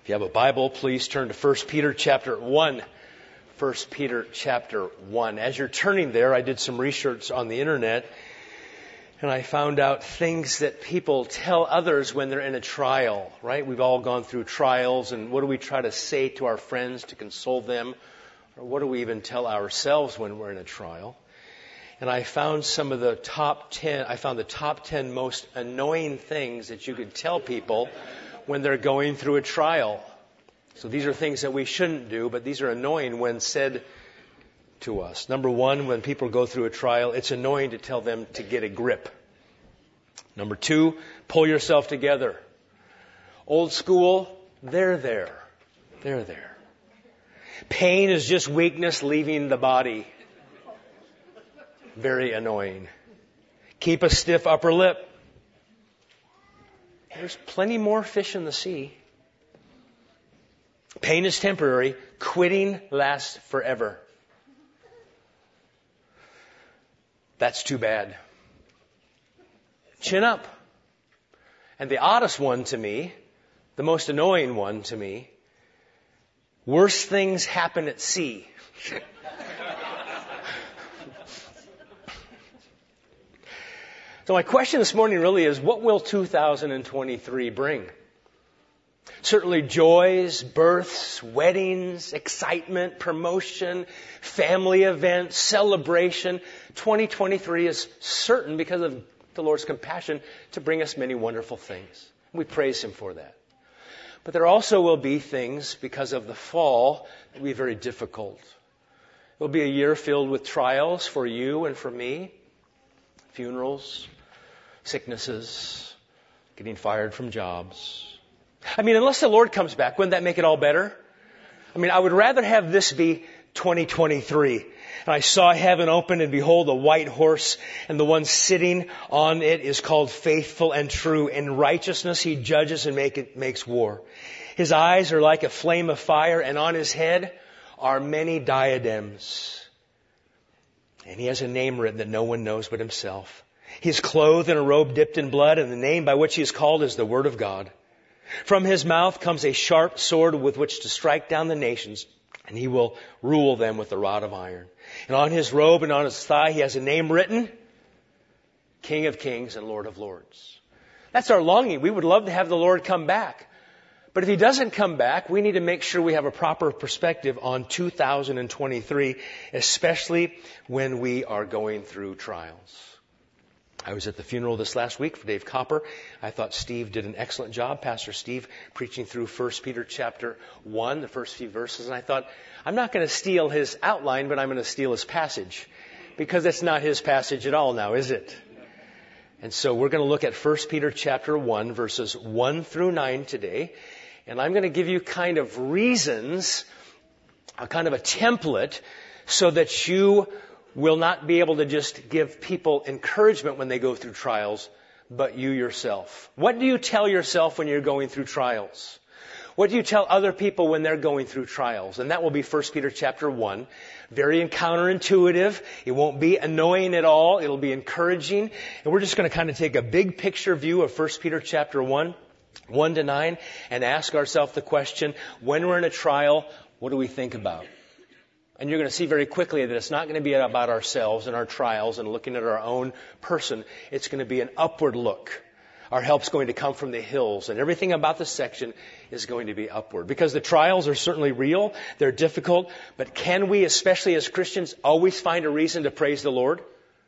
If you have a Bible, please turn to 1 Peter chapter 1. 1 Peter chapter 1. As you're turning there, I did some research on the internet, and I found out things that people tell others when they're in a trial, right? We've all gone through trials, and what do we try to say to our friends to console them? Or what do we even tell ourselves when we're in a trial? And I found the top 10 most annoying things that you could tell people when they're going through a trial. So these are things that we shouldn't do, but these are annoying when said to us. Number one, when people go through a trial, it's annoying to tell them to get a grip. Number two, pull yourself together. Old school, they're there. They're there. Pain is just weakness leaving the body. Very annoying. Keep a stiff upper lip. There's plenty more fish in the sea. Pain is temporary. Quitting lasts forever. That's too bad. Chin up. And the oddest one to me, the most annoying one to me, worse things happen at sea. So my question this morning really is, what will 2023 bring? Certainly joys, births, weddings, excitement, promotion, family events, celebration. 2023 is certain, because of the Lord's compassion, to bring us many wonderful things. We praise Him for that. But there also will be things, because of the fall, that will be very difficult. It will be a year filled with trials for you and for me. Funerals, sicknesses, getting fired from jobs. Unless the Lord comes back, wouldn't that make it all better? I would rather have this be 2023. And I saw heaven open, and behold, a white horse, and the one sitting on it is called Faithful and True. In righteousness he judges and makes war. His eyes are like a flame of fire, and on his head are many diadems. And he has a name written that no one knows but himself. He is clothed in a robe dipped in blood, and the name by which he is called is the Word of God. From his mouth comes a sharp sword with which to strike down the nations, and he will rule them with a rod of iron. And on his robe and on his thigh he has a name written, King of Kings and Lord of Lords. That's our longing. We would love to have the Lord come back. But if He doesn't come back, we need to make sure we have a proper perspective on 2023, especially when we are going through trials. I was at the funeral this last week for Dave Copper. I thought Steve did an excellent job, Pastor Steve, preaching through 1 Peter chapter 1, the first few verses. And I thought, I'm not going to steal his outline, but I'm going to steal his passage. Because it's not his passage at all now, is it? And so we're going to look at 1 Peter chapter 1, verses 1 through 9 today. And I'm going to give you kind of reasons, a kind of a template, so that you will not be able to just give people encouragement when they go through trials, but you yourself. What do you tell yourself when you're going through trials? What do you tell other people when they're going through trials? And that will be 1 Peter chapter 1. Very counterintuitive. It won't be annoying at all. It'll be encouraging. And we're just going to kind of take a big picture view of 1 Peter chapter 1, 1 to 9, and ask ourselves the question, when we're in a trial, what do we think about? And you're going to see very quickly that it's not going to be about ourselves and our trials and looking at our own person. It's going to be an upward look. Our help's going to come from the hills, and everything about this section is going to be upward. Because the trials are certainly real, they're difficult, but can we, especially as Christians, always find a reason to praise the Lord?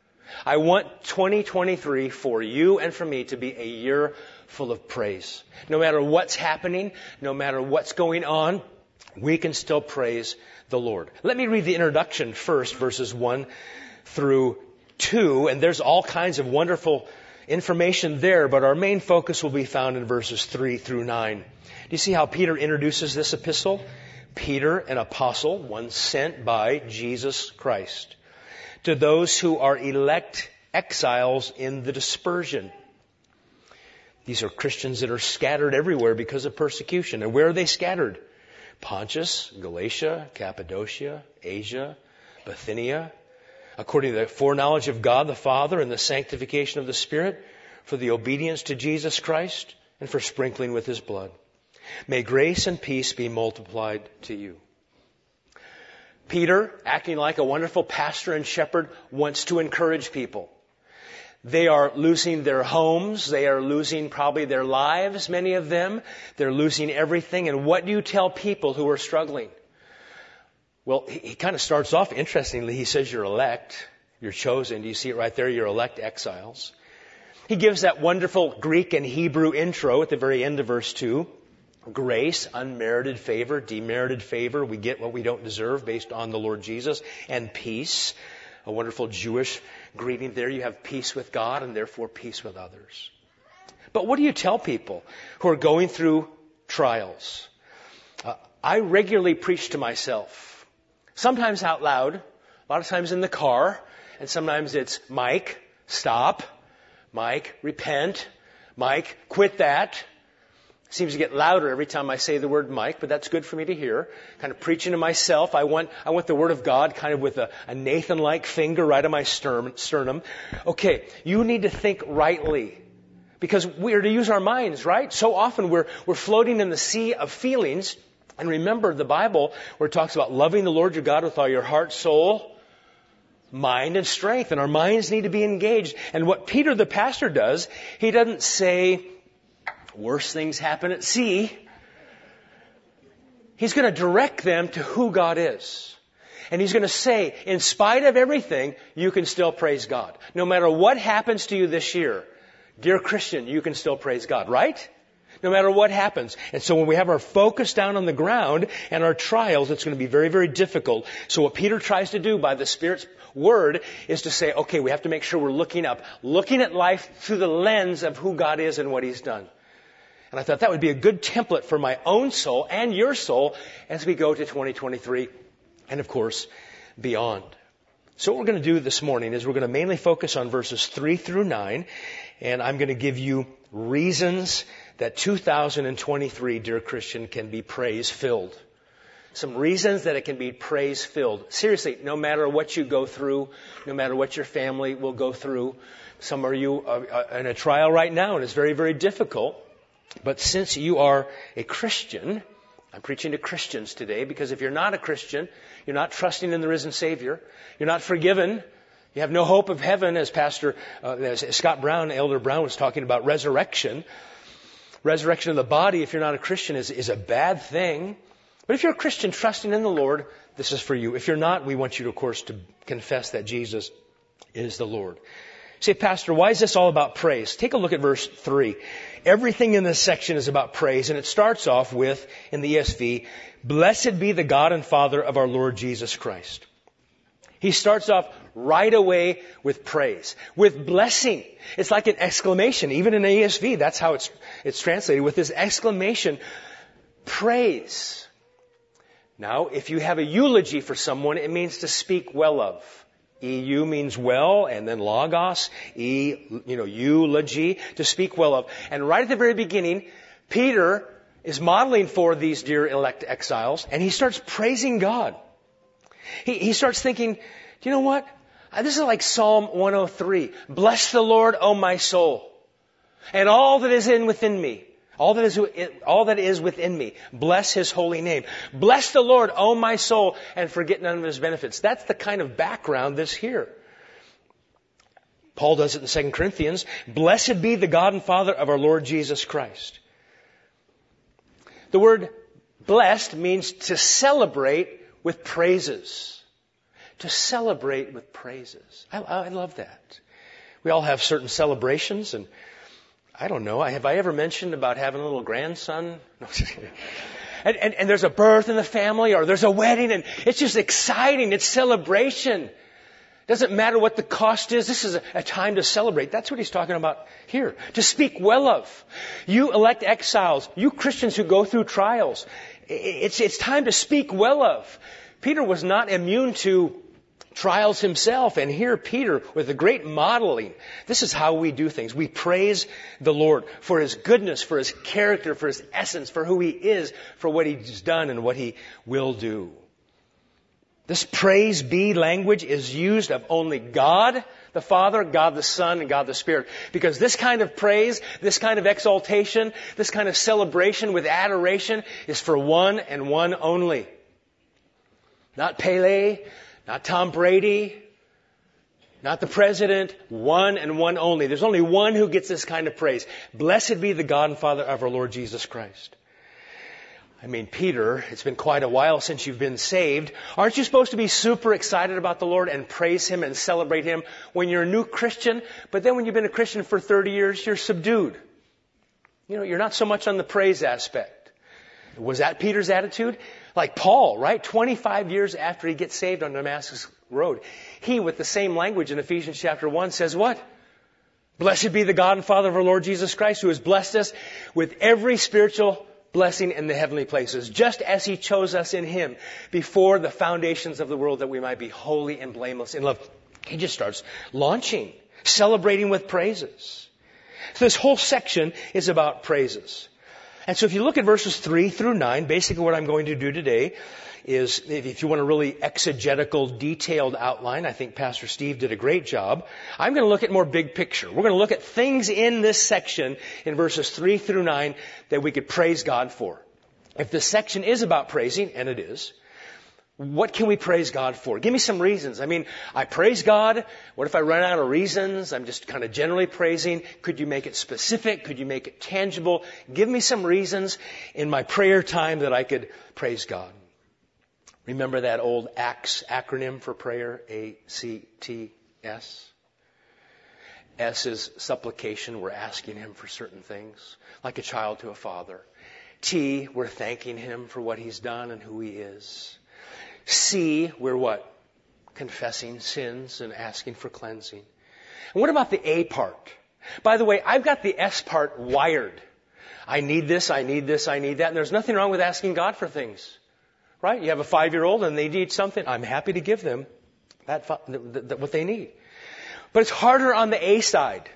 I want 2023 for you and for me to be a year full of praise. No matter what's happening, no matter what's going on, we can still praise the Lord. Let me read the introduction first, verses 1 through 2, and there's all kinds of wonderful information there, but our main focus will be found in verses 3 through 9. Do you see how Peter introduces this epistle? Peter, an apostle, one sent by Jesus Christ, to those who are elect exiles in the dispersion. These are Christians that are scattered everywhere because of persecution. And where are they scattered? Pontus, Galatia, Cappadocia, Asia, Bithynia, according to the foreknowledge of God the Father and the sanctification of the Spirit, for the obedience to Jesus Christ and for sprinkling with His blood. May grace and peace be multiplied to you. Peter, acting like a wonderful pastor and shepherd, wants to encourage people. They are losing their homes. They are losing probably their lives, many of them. They're losing everything. And what do you tell people who are struggling? Well, he kind of starts off interestingly. He says you're elect, you're chosen. Do you see it right there? You're elect exiles. He gives that wonderful Greek and Hebrew intro at the very end of verse 2. Grace, unmerited favor, demerited favor. We get what we don't deserve based on the Lord Jesus. And peace, a wonderful Jewish greeting there. You have peace with God and therefore peace with others. But what do you tell people who are going through trials? I regularly preach to myself. Sometimes out loud, a lot of times in the car, and sometimes it's Mike, stop. Mike, repent. Mike, quit that. Seems to get louder every time I say the word Mike, but that's good for me to hear. Kind of preaching to myself. I want the Word of God kind of with a Nathan-like finger right on my sternum. Okay, you need to think rightly. Because we are to use our minds, right? So often we're floating in the sea of feelings. And remember the Bible where it talks about loving the Lord your God with all your heart, soul, mind, and strength. And our minds need to be engaged. And what Peter the pastor does, he doesn't say, worse things happen at sea. He's going to direct them to who God is. And he's going to say, in spite of everything, you can still praise God. No matter what happens to you this year, dear Christian, you can still praise God, right? No matter what happens. And so when we have our focus down on the ground and our trials, it's going to be very, very difficult. So what Peter tries to do by the Spirit's word is to say, okay, we have to make sure we're looking up, looking at life through the lens of who God is and what He's done. And I thought that would be a good template for my own soul and your soul as we go to 2023 and, of course, beyond. So what we're going to do this morning is we're going to mainly focus on verses 3 through 9, and I'm going to give you reasons that 2023, dear Christian, can be praise-filled. Some reasons that it can be praise-filled. Seriously, no matter what you go through, no matter what your family will go through, some of you are in a trial right now, and it's very, very difficult. But since you are a Christian, I'm preaching to Christians today, because if you're not a Christian, you're not trusting in the risen Savior, you're not forgiven, you have no hope of heaven, as Scott Brown, Elder Brown was talking about resurrection. Resurrection of the body, if you're not a Christian, is a bad thing. But if you're a Christian trusting in the Lord, this is for you. If you're not, we want you, of course, to confess that Jesus is the Lord. Say, Pastor, why is this all about praise? Take a look at verse 3. Everything in this section is about praise, and it starts off with, in the ESV, blessed be the God and Father of our Lord Jesus Christ. He starts off right away with praise, with blessing. It's like an exclamation. Even in ESV, that's how it's translated, with this exclamation, praise. Now, if you have a eulogy for someone, it means to speak well of. EU means well, and then logos, eulogy, to speak well of. And right at the very beginning, Peter is modeling for these dear elect exiles, and he starts praising God. He starts thinking, do you know what? This is like Psalm 103. Bless the Lord, O my soul, and all that is within me. All that is within me. Bless His holy name. Bless the Lord, O my soul, and forget none of His benefits. That's the kind of background that's here. Paul does it in 2 Corinthians. Blessed be the God and Father of our Lord Jesus Christ. The word blessed means to celebrate with praises. To celebrate with praises. I love that. We all have certain celebrations, and I don't know. Have I ever mentioned about having a little grandson? No, just kidding. And there's a birth in the family, or there's a wedding, and it's just exciting. It's celebration. Doesn't matter what the cost is. This is a time to celebrate. That's what he's talking about here. To speak well of. You elect exiles, you Christians who go through trials, it's time to speak well of. Peter was not immune to trials himself. And here Peter, with a great modeling, this is how we do things. We praise the Lord for His goodness, for His character, for His essence, for who He is, for what He's done and what He will do. This praise be language is used of only God the Father, God the Son, and God the Spirit. Because this kind of praise, this kind of exaltation, this kind of celebration with adoration is for one and one only. Not Pele, not Tom Brady, not the president, one and one only. There's only one who gets this kind of praise. Blessed be the God and Father of our Lord Jesus Christ. I mean, Peter, it's been quite a while since you've been saved. Aren't you supposed to be super excited about the Lord and praise Him and celebrate Him when you're a new Christian? But then when you've been a Christian for 30 years, you're subdued. You know, you're not so much on the praise aspect. Was that Peter's attitude? Like Paul, right? 25 years after he gets saved on Damascus Road, he, with the same language in Ephesians chapter 1, says what? Blessed be the God and Father of our Lord Jesus Christ, who has blessed us with every spiritual blessing in the heavenly places, just as He chose us in Him before the foundations of the world, that we might be holy and blameless in love. He just starts launching, celebrating with praises. So this whole section is about praises. And so if you look at verses 3 through 9, basically what I'm going to do today is, if you want a really exegetical, detailed outline, I think Pastor Steve did a great job. I'm going to look at more big picture. We're going to look at things in this section in verses 3 through 9 that we could praise God for. If this section is about praising, and it is, what can we praise God for? Give me some reasons. I mean, I praise God. What if I run out of reasons? I'm just kind of generally praising. Could you make it specific? Could you make it tangible? Give me some reasons in my prayer time that I could praise God. Remember that old ACTS acronym for prayer? A-C-T-S. S is supplication. We're asking Him for certain things, like a child to a father. T, we're thanking Him for what He's done and who He is. C, we're what? Confessing sins and asking for cleansing. And what about the A part? By the way, I've got the S part wired. I need this, I need this, I need that. And there's nothing wrong with asking God for things. Right? You have a 5-year-old and they need something. I'm happy to give them what they need. But it's harder on the A side.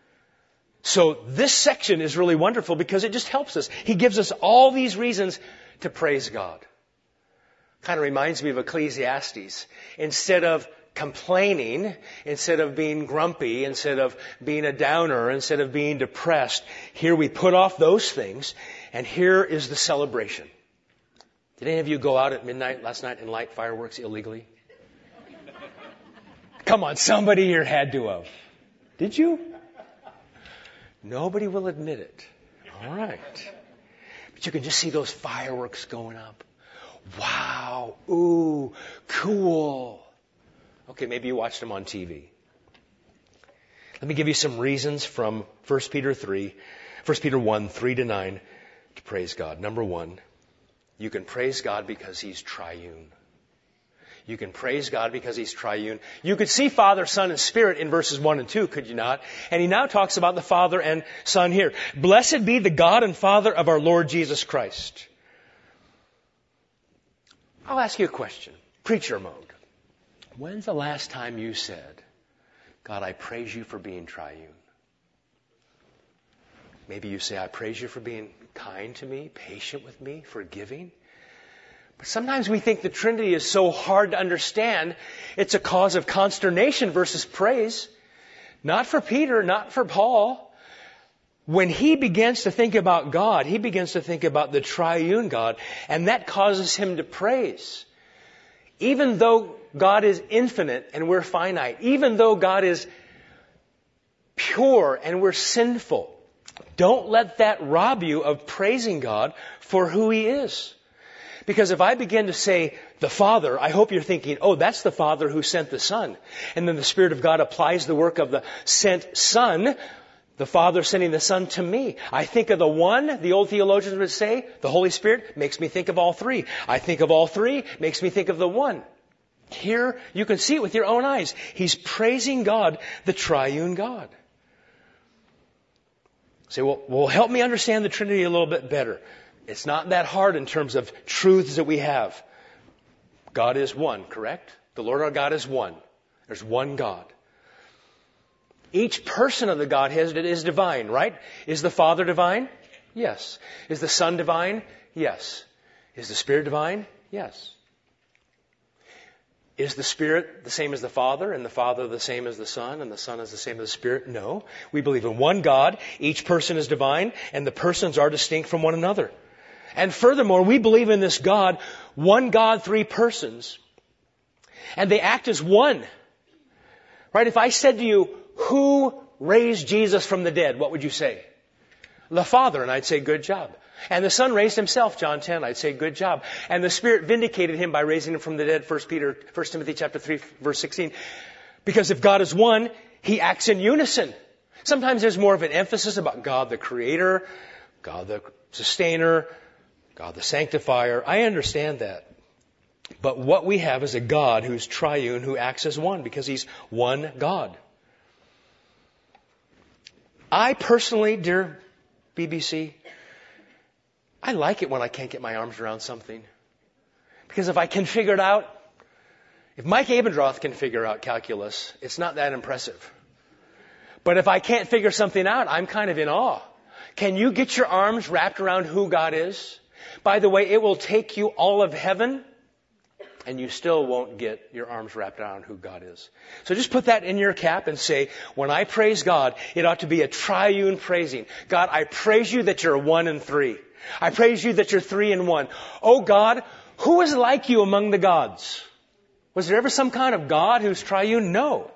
So this section is really wonderful because it just helps us. He gives us all these reasons to praise God. Kind of reminds me of Ecclesiastes. Instead of complaining, instead of being grumpy, instead of being a downer, instead of being depressed, here we put off those things, and here is the celebration. Did any of you go out at midnight last night and light fireworks illegally? Come on, somebody here had to have. Did you? Nobody will admit it. All right. But you can just see those fireworks going up. Wow. Ooh, cool. Okay, maybe you watched them on TV. Let me give you some reasons from 1 Peter 1, 3 to 9 to praise God. Number 1, you can praise God because He's triune. You can praise God because He's triune. You could see Father, Son, and Spirit in verses 1 and 2, could you not? And he now talks about the Father and Son here. Blessed be the God and Father of our Lord Jesus Christ. I'll ask you a question. Preacher mode. When's the last time you said, God, I praise You for being triune? Maybe you say, I praise You for being kind to me, patient with me, forgiving. But sometimes we think the Trinity is so hard to understand, it's a cause of consternation versus praise. Not for Peter, not for Paul. When he begins to think about God, he begins to think about the triune God, and that causes him to praise. Even though God is infinite and we're finite, even though God is pure and we're sinful, don't let that rob you of praising God for who He is. Because if I begin to say the Father, I hope you're thinking, oh, that's the Father who sent the Son. And then the Spirit of God applies the work of the sent Son, the Father sending the Son to me. I think of the one, the old theologians would say, the Holy Spirit makes me think of all three. I think of all three, makes me think of the one. Here, you can see it with your own eyes. He's praising God, the triune God. Say, well, help me understand the Trinity a little bit better. It's not that hard in terms of truths that we have. God is one, correct? The Lord our God is one. There's one God. Each person of the Godhead is divine, right? Is the Father divine? Yes. Is the Son divine? Yes. Is the Spirit divine? Yes. Is the Spirit the same as the Father, and the Father the same as the Son, and the Son is the same as the Spirit? No. We believe in one God. Each person is divine, and the persons are distinct from one another. And furthermore, we believe in this God, one God, three persons. And they act as one. Right? If I said to you, who raised Jesus from the dead? What would you say? The Father. And I'd say, good job. And the Son raised himself, John 10. I'd say, good job. And the Spirit vindicated him by raising him from the dead, 1 Timothy chapter 3, verse 16. Because if God is one, He acts in unison. Sometimes there's more of an emphasis about God the Creator, God the Sustainer, God the Sanctifier. I understand that. But what we have is a God who's triune, who acts as one, because He's one God. I personally, dear BBC, I like it when I can't get my arms around something. Because if I can figure it out, if Mike Abendroth can figure out calculus, it's not that impressive. But if I can't figure something out, I'm kind of in awe. Can you get your arms wrapped around who God is? By the way, it will take you all of heaven, and you still won't get your arms wrapped around who God is. So just put that in your cap and say, when I praise God, it ought to be a triune praising. God, I praise you that you're one and three. I praise you that you're three in one. Oh God, who is like you among the gods? Was there ever some kind of God who's triune? No.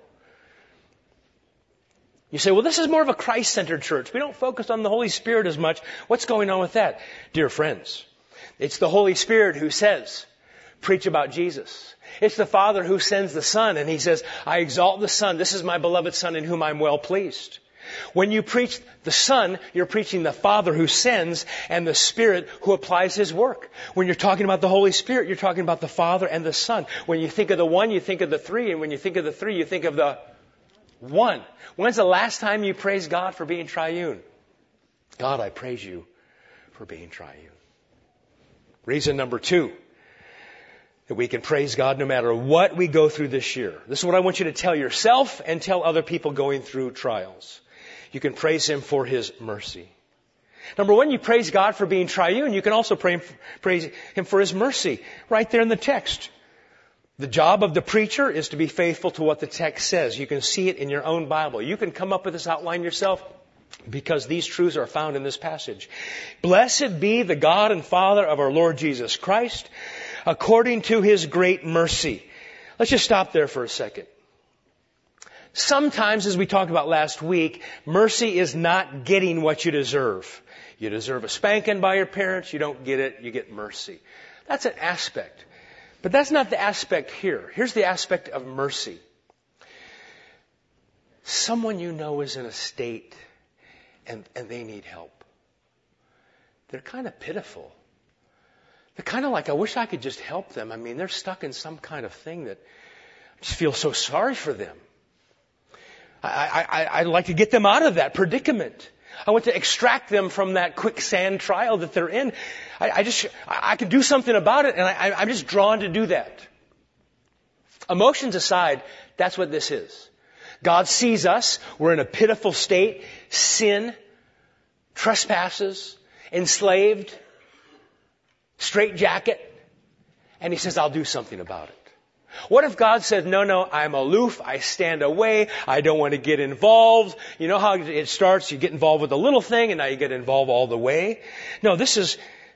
You say, well, this is more of a Christ-centered church. We don't focus on the Holy Spirit as much. What's going on with that? Dear friends, it's the Holy Spirit who says, preach about Jesus. It's the Father who sends the Son, and He says, I exalt the Son. This is my beloved Son in whom I'm well pleased. When you preach the Son, you're preaching the Father who sends and the Spirit who applies His work. When you're talking about the Holy Spirit, you're talking about the Father and the Son. When you think of the one, you think of the three. And when you think of the three, you think of the one. When's the last time you praised God for being triune? God, I praise you for being triune. Reason number 2, that we can praise God no matter what we go through this year. This is what I want you to tell yourself and tell other people going through trials. You can praise Him for His mercy. Number 1, you praise God for being triune. You can also praise Him for His mercy. Right there in the text. The job of the preacher is to be faithful to what the text says. You can see it in your own Bible. You can come up with this outline yourself because these truths are found in this passage. Blessed be the God and Father of our Lord Jesus Christ, according to His great mercy. Let's just stop there for a second. Sometimes, as we talked about last week, mercy is not getting what you deserve. You deserve a spanking by your parents. You don't get it. You get mercy. That's an aspect. But that's not the aspect here. Here's the aspect of mercy. Someone you know is in a state and they need help. They're kind of pitiful. They're kind of like, I wish I could just help them. I mean, they're stuck in some kind of thing that I just feel so sorry for them. I'd like to get them out of that predicament. I want to extract them from that quicksand trial that they're in. I can do something about it, and I'm just drawn to do that. Emotions aside, that's what this is. God sees us. We're in a pitiful state. Sin, trespasses, enslaved, straitjacket. And He says, I'll do something about it. What if God says, no, I'm aloof, I stand away, I don't want to get involved. You know how it starts, you get involved with a little thing and now you get involved all the way. No, this is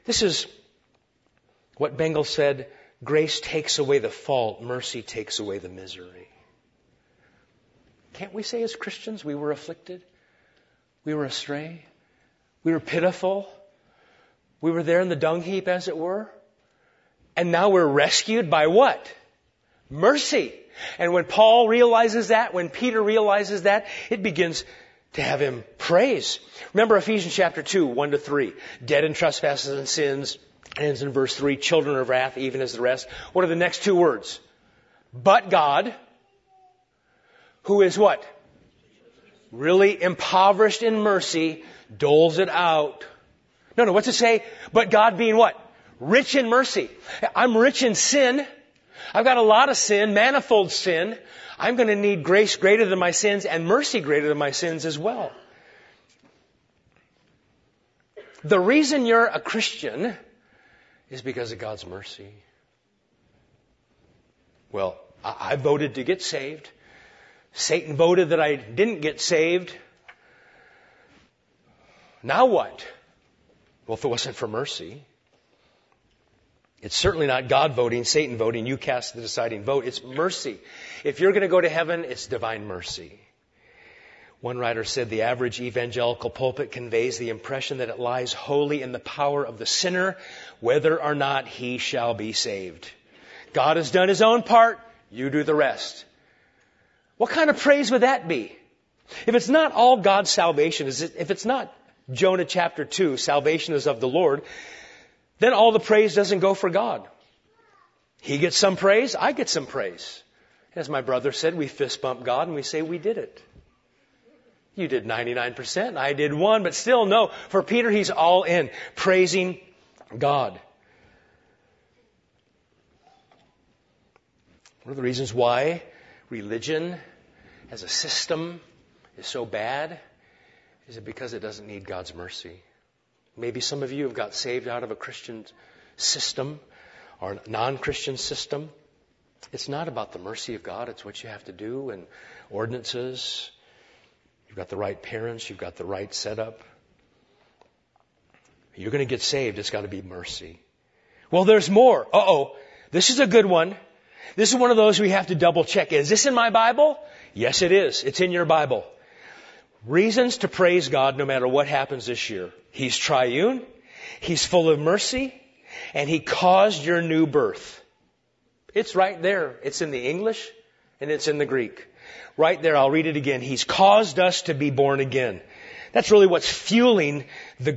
what Bengel said, grace takes away the fault, mercy takes away the misery. Can't we say as Christians we were afflicted? We were astray? We were pitiful? We were there in the dung heap, as it were? And now we're rescued by what? Mercy. And when Paul realizes that, when Peter realizes that, it begins to have him praise. Remember Ephesians chapter 2, 1-3. Dead in trespasses and sins. Ends in verse 3. Children of wrath, even as the rest. What are the next 2 words? But God, who is what? Really impoverished in mercy, doles it out. No, what's it say? But God being what? Rich in mercy. I'm rich in sin. I've got a lot of sin, manifold sin. I'm going to need grace greater than my sins and mercy greater than my sins as well. The reason you're a Christian is because of God's mercy. Well, I voted to get saved. Satan voted that I didn't get saved. Now what? Well, if it wasn't for mercy, it's certainly not God voting, Satan voting. You cast the deciding vote. It's mercy. If you're going to go to heaven, it's divine mercy. One writer said the average evangelical pulpit conveys the impression that it lies wholly in the power of the sinner, whether or not he shall be saved. God has done His own part. You do the rest. What kind of praise would that be? If it's not all God's salvation, if it's not Jonah chapter 2, salvation is of the Lord, then all the praise doesn't go for God. He gets some praise, I get some praise. As my brother said, we fist bump God and we say we did it. You did 99%, I did 1%, but still no. For Peter, he's all in, praising God. One of the reasons why religion as a system is so bad is it because it doesn't need God's mercy. Maybe some of you have got saved out of a Christian system or a non-Christian system. It's not about the mercy of God. It's what you have to do and ordinances. You've got the right parents. You've got the right setup. You're going to get saved. It's got to be mercy. Well, there's more. This is a good one. This is one of those we have to double check. Is this in my Bible? Yes, it is. It's in your Bible. Reasons to praise God no matter what happens this year. He's triune. He's full of mercy. And He caused your new birth. It's right there. It's in the English and it's in the Greek. Right there, I'll read it again. He's caused us to be born again. That's really what's fueling the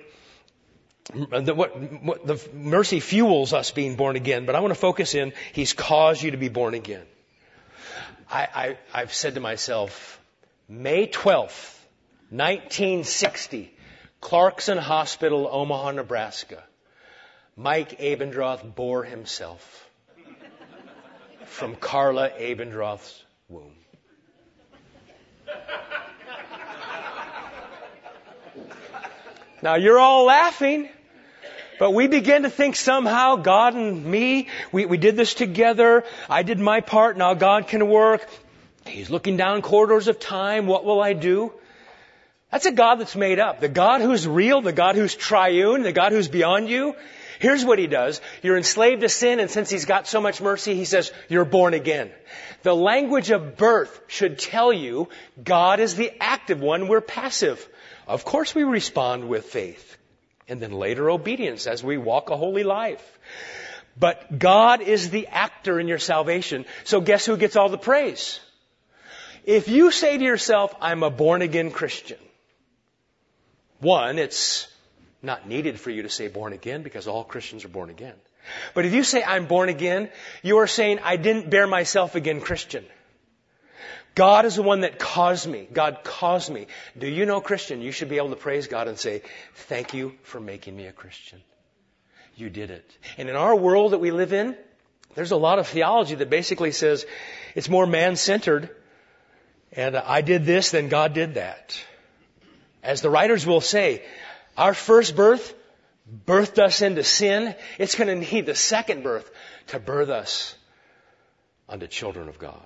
the mercy fuels us being born again. But I want to focus in, He's caused you to be born again. I've said to myself, May 12th, 1960, Clarkson Hospital, Omaha, Nebraska. Mike Abendroth bore himself from Carla Abendroth's womb. Now you're all laughing, but we begin to think somehow God and me, we did this together. I did my part, now God can work. He's looking down corridors of time. What will I do? That's a God that's made up. The God who's real, the God who's triune, the God who's beyond you. Here's what He does. You're enslaved to sin, and since He's got so much mercy, He says, you're born again. The language of birth should tell you God is the active one, we're passive. Of course we respond with faith, and then later obedience as we walk a holy life. But God is the actor in your salvation, so guess who gets all the praise? If you say to yourself, I'm a born-again Christian, one, it's not needed for you to say born again because all Christians are born again. But if you say I'm born again, you are saying I didn't bear myself again Christian. God is the one that caused me. God caused me. Do you know, Christian, you should be able to praise God and say, thank you for making me a Christian. You did it. And in our world that we live in, there's a lot of theology that basically says it's more man-centered. And I did this, then God did that. As the writers will say, our first birth birthed us into sin. It's going to need the second birth to birth us unto children of God.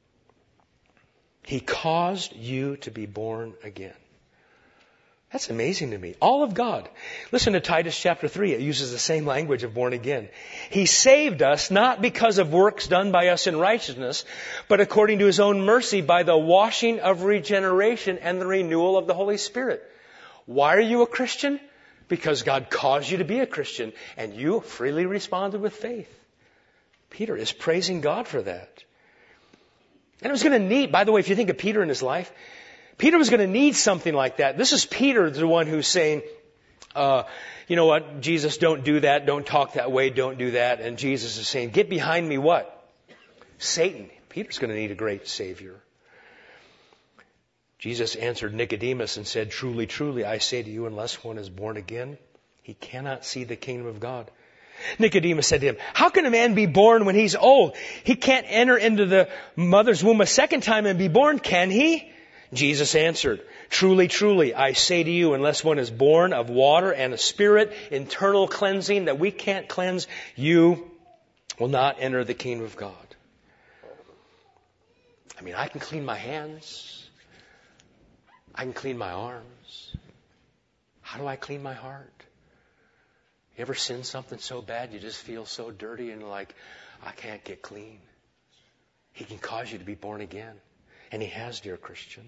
He caused you to be born again. That's amazing to me. All of God. Listen to Titus chapter 3. It uses the same language of born again. He saved us not because of works done by us in righteousness, but according to His own mercy by the washing of regeneration and the renewal of the Holy Spirit. Why are you a Christian? Because God caused you to be a Christian, and you freely responded with faith. Peter is praising God for that. And it was going to need, by the way, if you think of Peter in his life, Peter was going to need something like that. This is Peter, the one who's saying, you know what, Jesus, don't do that, don't talk that way, don't do that. And Jesus is saying, get behind me what? Satan. Peter's going to need a great Savior. Jesus answered Nicodemus and said, truly, truly, I say to you, unless one is born again, he cannot see the kingdom of God. Nicodemus said to him, how can a man be born when he's old? He can't enter into the mother's womb a second time and be born, can he? Jesus answered, truly, truly, I say to you, unless one is born of water and a spirit, internal cleansing that we can't cleanse, you will not enter the kingdom of God. I mean, I can clean my hands. I can clean my arms. How do I clean my heart? You ever sin something so bad you just feel so dirty and like, I can't get clean? He can cause you to be born again. And He has, dear Christian.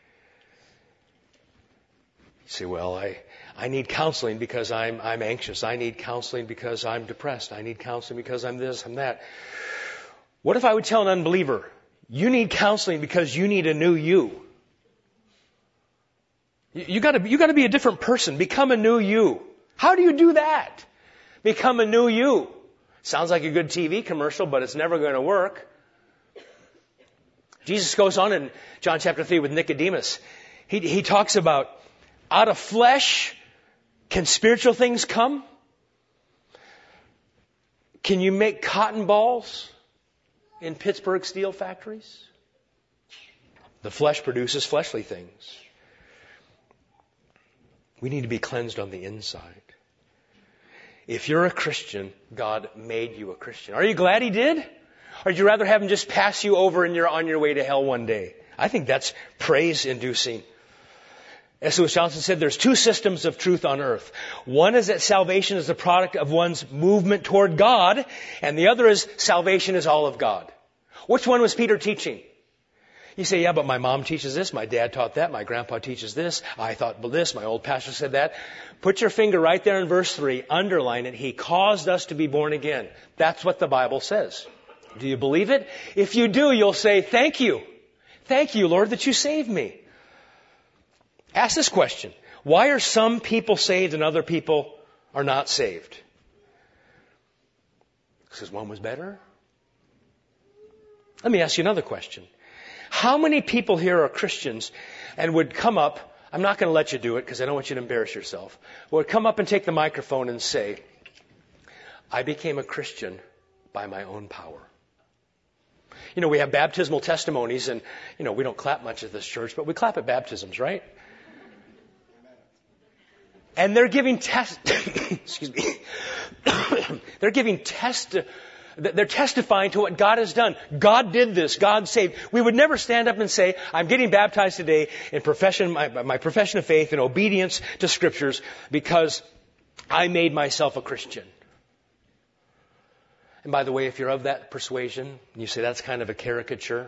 You say, well, I need counseling because I'm anxious. I need counseling because I'm depressed. I need counseling because I'm this, I'm that. What if I would tell an unbeliever, you need counseling because you need a new you? You gotta be a different person. Become a new you. How do you do that? Become a new you. Sounds like a good TV commercial, but it's never going to work. Jesus goes on in John chapter 3 with Nicodemus. He talks about, out of flesh, can spiritual things come? Can you make cotton balls in Pittsburgh steel factories? The flesh produces fleshly things. We need to be cleansed on the inside. If you're a Christian, God made you a Christian. Are you glad He did? Or would you rather have Him just pass you over and you're on your way to hell one day? I think that's praise-inducing. As Lewis Johnson said, there's two systems of truth on earth. One is that salvation is the product of one's movement toward God, and the other is salvation is all of God. Which one was Peter teaching? You say, yeah, but my mom teaches this, my dad taught that, my grandpa teaches this, I thought this, my old pastor said that. Put your finger right there in verse 3, underline it. He caused us to be born again. That's what the Bible says. Do you believe it? If you do, you'll say, thank you. Thank you, Lord, that you saved me. Ask this question. Why are some people saved and other people are not saved? Because one was better? Let me ask you another question. How many people here are Christians and would come up, I'm not going to let you do it because I don't want you to embarrass yourself, would come up and take the microphone and say, I became a Christian by my own power. You know, we have baptismal testimonies and, you know, we don't clap much at this church, but we clap at baptisms, right? And they're giving excuse me, they're testifying to what God has done. God did this. God saved. We would never stand up and say, I'm getting baptized today in my profession of faith and obedience to Scriptures because I made myself a Christian. And by the way, if you're of that persuasion, you say that's kind of a caricature.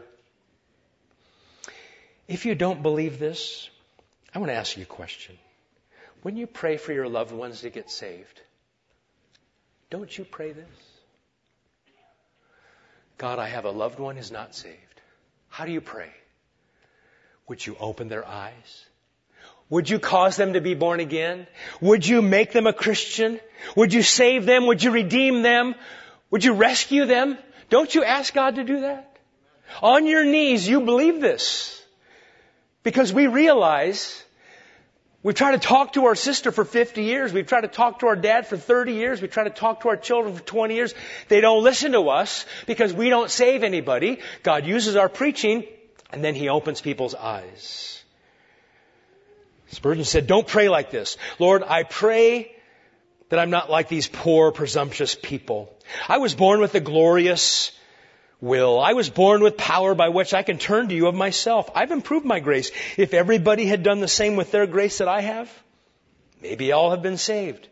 If you don't believe this, I want to ask you a question. When you pray for your loved ones to get saved, don't you pray this? God, I have a loved one who's not saved. How do you pray? Would you open their eyes? Would you cause them to be born again? Would you make them a Christian? Would you save them? Would you redeem them? Would you rescue them? Don't you ask God to do that? On your knees, you believe this. Because we realize we've tried to talk to our sister for 50 years. We've tried to talk to our dad for 30 years. We've tried to talk to our children for 20 years. They don't listen to us because we don't save anybody. God uses our preaching and then He opens people's eyes. Spurgeon said, don't pray like this. Lord, I pray that I'm not like these poor, presumptuous people. I was born with a glorious will. I was born with power by which I can turn to you of myself. I've improved my grace. If everybody had done the same with their grace that I have, maybe all have been saved.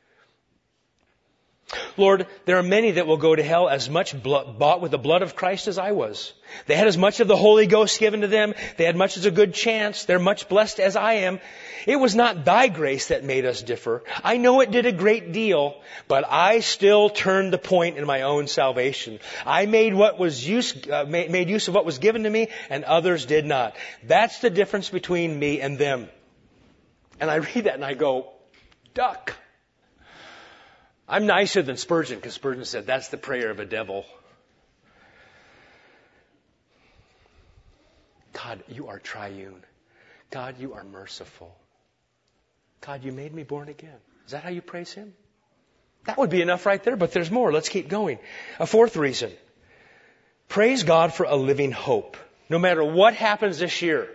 Lord, there are many that will go to hell as much bought with the blood of Christ as I was. They had as much of the Holy Ghost given to them. They had much as a good chance. They're much blessed as I am. It was not thy grace that made us differ. I know it did a great deal, but I still turned the point in my own salvation. I made made use of what was given to me, and others did not. That's the difference between me and them. And I read that and I go, duck. I'm nicer than Spurgeon because Spurgeon said that's the prayer of a devil. God, you are triune. God, you are merciful. God, you made me born again. Is that how you praise Him? That would be enough right there, but there's more. Let's keep going. A fourth reason. Praise God for a living hope. No matter what happens this year.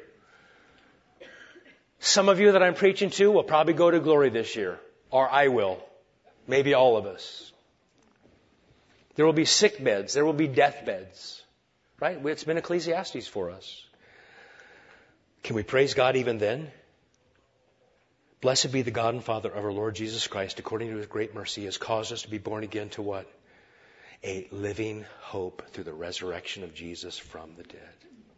Some of you that I'm preaching to will probably go to glory this year. Or I will. Maybe all of us. There will be sick beds. There will be death beds. Right? It's been Ecclesiastes for us. Can we praise God even then? Blessed be the God and Father of our Lord Jesus Christ. According to His great mercy, He has caused us to be born again to what? A living hope through the resurrection of Jesus from the dead.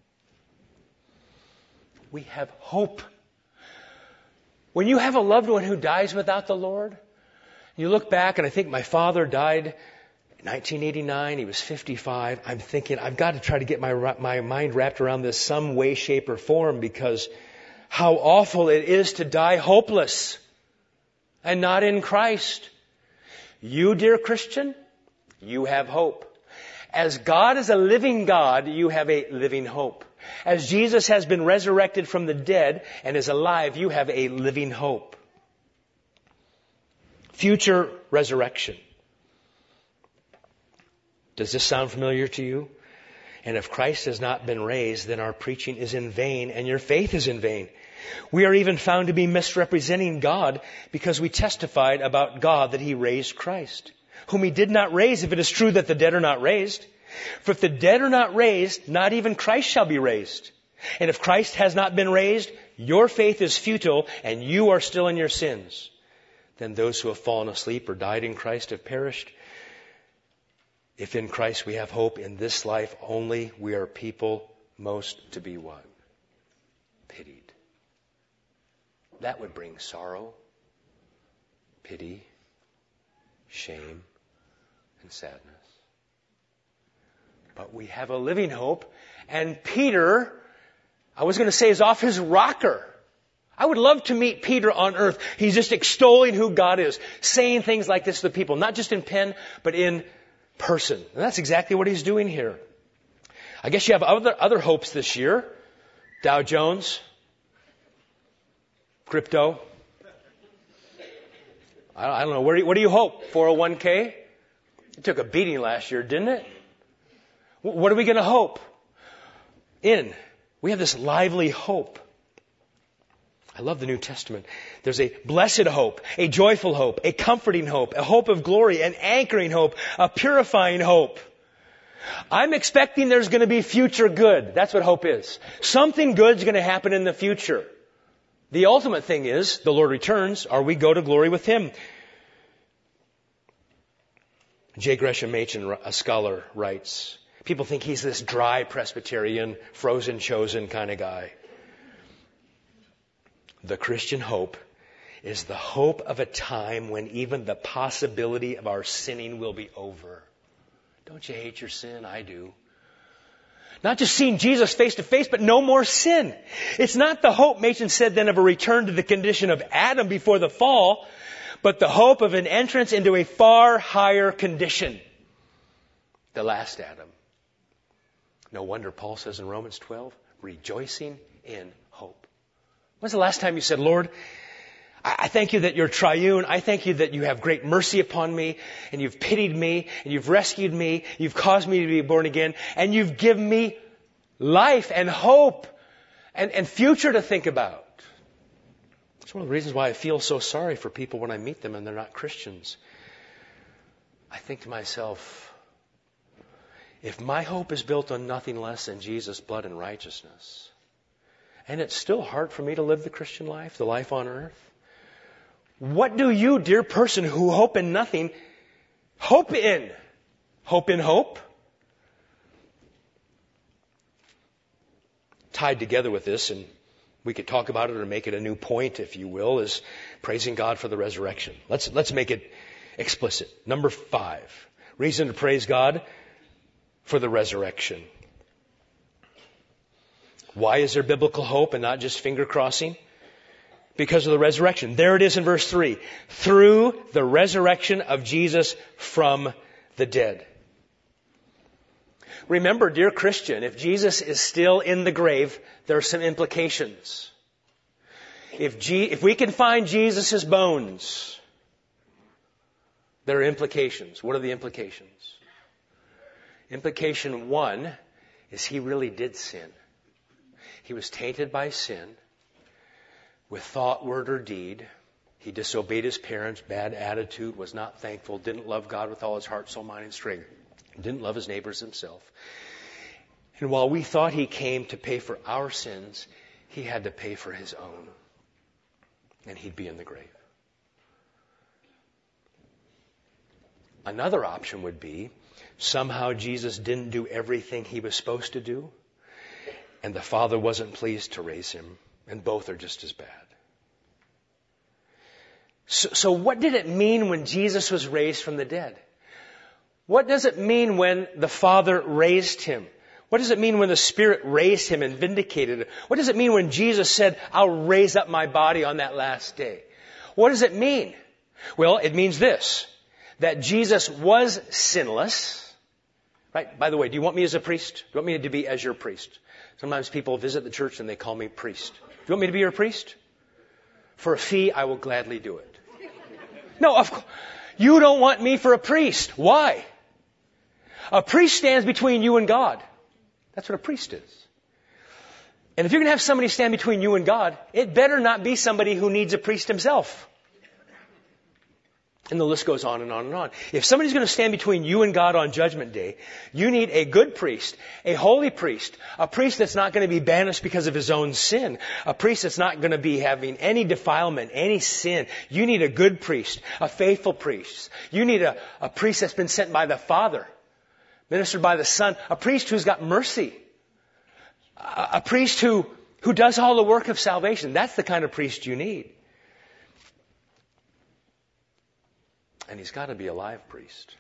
We have hope. When you have a loved one who dies without the Lord, you look back, and I think my father died in 1989. He was 55. I'm thinking, I've got to try to get my mind wrapped around this some way, shape, or form, because how awful it is to die hopeless and not in Christ. You, dear Christian, you have hope. As God is a living God, you have a living hope. As Jesus has been resurrected from the dead and is alive, you have a living hope. Future resurrection. Does this sound familiar to you? And if Christ has not been raised, then our preaching is in vain and your faith is in vain. We are even found to be misrepresenting God because we testified about God that He raised Christ, whom He did not raise, if it is true that the dead are not raised. For if the dead are not raised, not even Christ shall be raised. And if Christ has not been raised, your faith is futile and you are still in your sins. Then those who have fallen asleep or died in Christ have perished. If in Christ we have hope in this life only, we are people most to be what? Pitied. That would bring sorrow, pity, shame, and sadness. But we have a living hope. And Peter, I was going to say, is off his rocker. I would love to meet Peter on earth. He's just extolling who God is, saying things like this to the people, not just in pen, but in person. And that's exactly what he's doing here. I guess you have other hopes this year. Dow Jones, crypto. I don't know. What do you hope? 401k? It took a beating last year, didn't it? What are we going to hope in? We have this lively hope. I love the New Testament. There's a blessed hope, a joyful hope, a comforting hope, a hope of glory, an anchoring hope, a purifying hope. I'm expecting there's going to be future good. That's what hope is. Something good's going to happen in the future. The ultimate thing is, the Lord returns, or we go to glory with Him. J. Gresham Machen, a scholar, writes, people think he's this dry Presbyterian, frozen chosen kind of guy. The Christian hope is the hope of a time when even the possibility of our sinning will be over. Don't you hate your sin? I do. Not just seeing Jesus face to face, but no more sin. It's not the hope, Machen said then, of a return to the condition of Adam before the fall, but the hope of an entrance into a far higher condition. The last Adam. No wonder Paul says in Romans 12, rejoicing in hope. When's the last time you said, Lord, I thank you that you're triune. I thank you that you have great mercy upon me, and you've pitied me, and you've rescued me, you've caused me to be born again, and you've given me life and hope and future to think about. It's one of the reasons why I feel so sorry for people when I meet them and they're not Christians. I think to myself, if my hope is built on nothing less than Jesus' blood and righteousness, and it's still hard for me to live the Christian life, the life on earth, what do you, dear person who hope in nothing, hope in? Hope in hope? Tied together with this, and we could talk about it or make it a new point, if you will, is praising God for the resurrection. Let's make it explicit. Number 5, reason to praise God for the resurrection. Why is there biblical hope and not just finger crossing? Because of the resurrection. There it is in verse 3. Through the resurrection of Jesus from the dead. Remember, dear Christian, if Jesus is still in the grave, there are some implications. If we can find Jesus' bones, there are implications. What are the implications? Implication 1 is He really did sin. He was tainted by sin with thought, word, or deed. He disobeyed his parents, bad attitude, was not thankful, didn't love God with all his heart, soul, mind, and strength. Didn't love his neighbors himself. And while we thought he came to pay for our sins, he had to pay for his own. And he'd be in the grave. Another option would be somehow Jesus didn't do everything he was supposed to do, and the Father wasn't pleased to raise him, and both are just as bad. So what did it mean when Jesus was raised from the dead? What does it mean when the Father raised him? What does it mean when the Spirit raised him and vindicated him? What does it mean when Jesus said, I'll raise up my body on that last day? What does it mean? Well, it means this, that Jesus was sinless. Right? By the way, do you want me as a priest? Do you want me to be as your priest? Sometimes people visit the church and they call me priest. Do you want me to be your priest? For a fee, I will gladly do it. No, of course. You don't want me for a priest. Why? A priest stands between you and God. That's what a priest is. And if you're going to have somebody stand between you and God, it better not be somebody who needs a priest himself. And the list goes on and on and on. If somebody's going to stand between you and God on Judgment Day, you need a good priest, a holy priest, a priest that's not going to be banished because of his own sin, a priest that's not going to be having any defilement, any sin. You need a good priest, a faithful priest. You need a priest that's been sent by the Father, ministered by the Son, a priest who's got mercy, a priest who does all the work of salvation. That's the kind of priest you need. And he's got to be a live priest.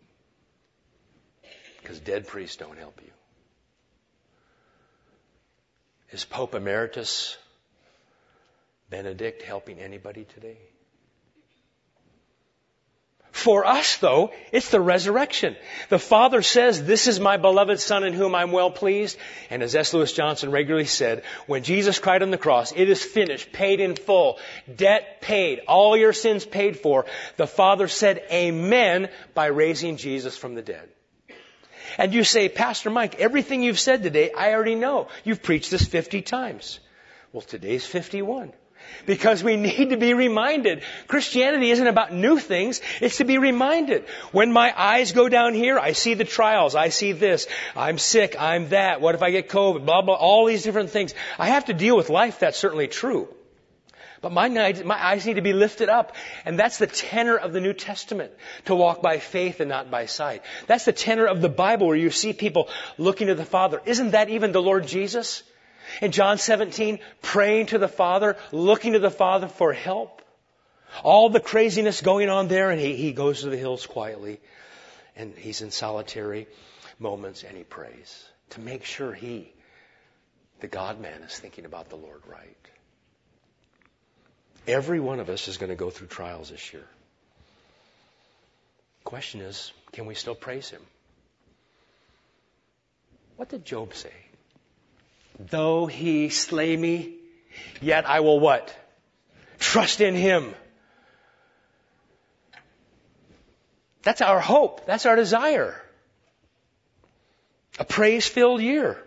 Because dead priests don't help you. Is Pope Emeritus Benedict helping anybody today? For us, though, it's the resurrection. The Father says, this is my beloved Son in whom I'm well pleased. And as S. Lewis Johnson regularly said, when Jesus cried on the cross, it is finished, paid in full, debt paid, all your sins paid for, the Father said amen by raising Jesus from the dead. And you say, Pastor Mike, everything you've said today, I already know. You've preached this 50 times. Well, today's 51. Because we need to be reminded. Christianity isn't about new things. It's to be reminded. When my eyes go down here, I see the trials. I see this. I'm sick. I'm that. What if I get COVID? Blah, blah. All these different things. I have to deal with life. That's certainly true. But my eyes need to be lifted up. And that's the tenor of the New Testament. To walk by faith and not by sight. That's the tenor of the Bible where you see people looking to the Father. Isn't that even the Lord Jesus? In John 17, praying to the Father, looking to the Father for help. All the craziness going on there, and he goes to the hills quietly, and he's in solitary moments, and he prays to make sure he, the God-man, is thinking about the Lord right. Every one of us is going to go through trials this year. The question is, can we still praise him? What did Job say? Though he slay me, yet I will what? Trust in him. That's our hope. That's our desire. A praise-filled year.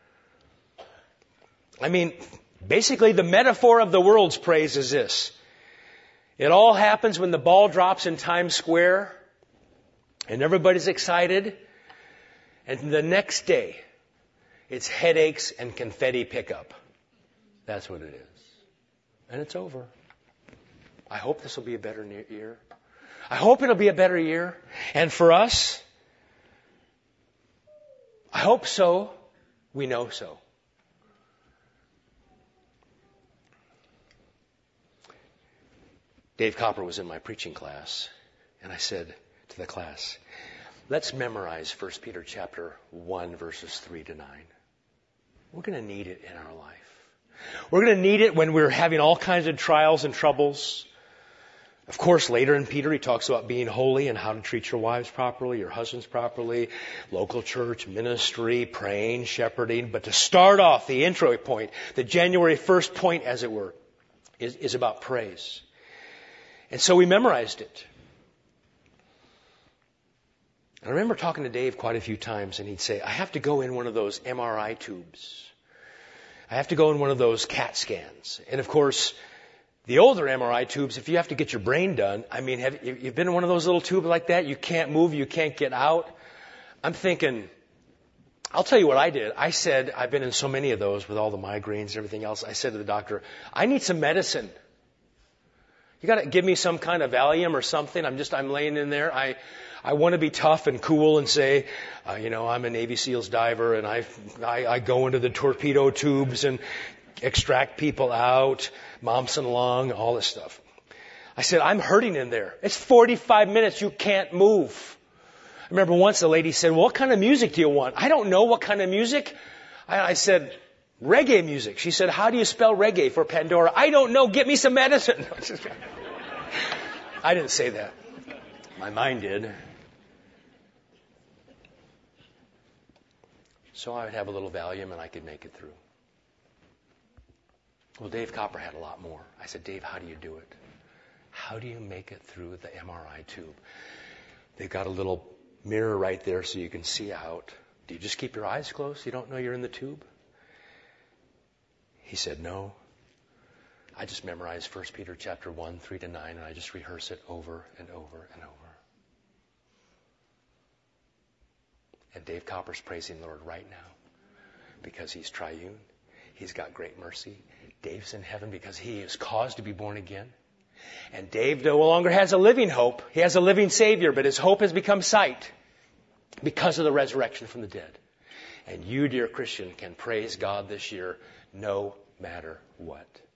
I mean, basically the metaphor of the world's praise is this. It all happens when the ball drops in Times Square and everybody's excited. And the next day, it's headaches and confetti pickup. That's what it is. And it's over. I hope this will be a better year. I hope it'll be a better year. And for us, I hope so. We know so. Dave Copper was in my preaching class, and I said to the class, let's memorize 1 Peter chapter 1, verses 3 to 9. We're going to need it in our life. We're going to need it when we're having all kinds of trials and troubles. Of course, later in Peter, he talks about being holy and how to treat your wives properly, your husbands properly, local church, ministry, praying, shepherding. But to start off, the intro point, the January 1st point, as it were, is about praise. And so we memorized it. I remember talking to Dave quite a few times, and he'd say, I have to go in one of those MRI tubes. I have to go in one of those CAT scans. And of course, the older MRI tubes, if you have to get your brain done, I mean, you've been in one of those little tubes like that? You can't move, you can't get out. I'm thinking, I'll tell you what I did. I said, I've been in so many of those with all the migraines and everything else. I said to the doctor, I need some medicine. You got to give me some kind of Valium or something. I'm laying in there. I want to be tough and cool and say, I'm a Navy SEALs diver and I go into the torpedo tubes and extract people out, Momsen lung, all this stuff. I said, I'm hurting in there. It's 45 minutes. You can't move. I remember once a lady said, well, what kind of music do you want? I don't know what kind of music. I said, reggae music. She said, how do you spell reggae for Pandora? I don't know. Get me some medicine. I didn't say that. My mind did. So I would have a little Valium and I could make it through. Well, Dave Copper had a lot more. I said, Dave, how do you do it? How do you make it through the MRI tube? They've got a little mirror right there so you can see out. Do you just keep your eyes closed? You don't know you're in the tube? He said, no. I just memorized 1 Peter chapter 1, 3-9, and I just rehearse it over and over and over. And Dave Copper's praising the Lord right now because he's triune. He's got great mercy. Dave's in heaven because he is caused to be born again. And Dave no longer has a living hope. He has a living Savior, but his hope has become sight because of the resurrection from the dead. And you, dear Christian, can praise God this year no matter what.